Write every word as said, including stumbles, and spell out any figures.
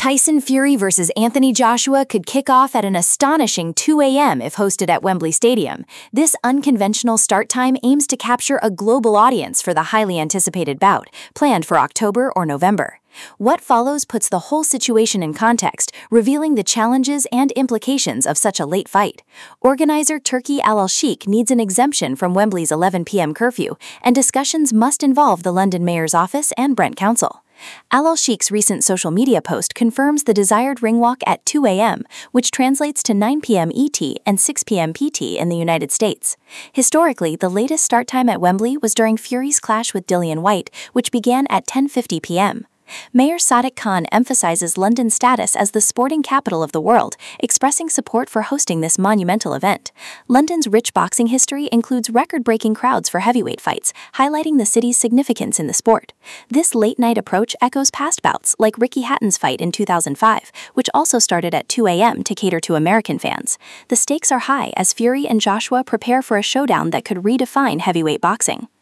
Tyson Fury versus Anthony Joshua could kick off at an astonishing two a m if hosted at Wembley Stadium. This unconventional start time aims to capture a global audience for the highly anticipated bout, planned for October or November. What follows puts the whole situation in context, revealing the challenges and implications of such a late fight. Organizer Turki Al-Sheikh needs an exemption from Wembley's eleven p m curfew, and discussions must involve the London Mayor's office and Brent Council. Al-Sheikh's recent social media post confirms the desired ring walk at two a m, which translates to nine p m E T and six p m P T in the United States. Historically, the latest start time at Wembley was during Fury's clash with Dillian Whyte, which began at ten fifty p m Mayor Sadiq Khan emphasizes London's status as the sporting capital of the world, expressing support for hosting this monumental event. London's rich boxing history includes record-breaking crowds for heavyweight fights, highlighting the city's significance in the sport. This late-night approach echoes past bouts, like Ricky Hatton's fight in two thousand five, which also started at two a m to cater to American fans. The stakes are high as Fury and Joshua prepare for a showdown that could redefine heavyweight boxing.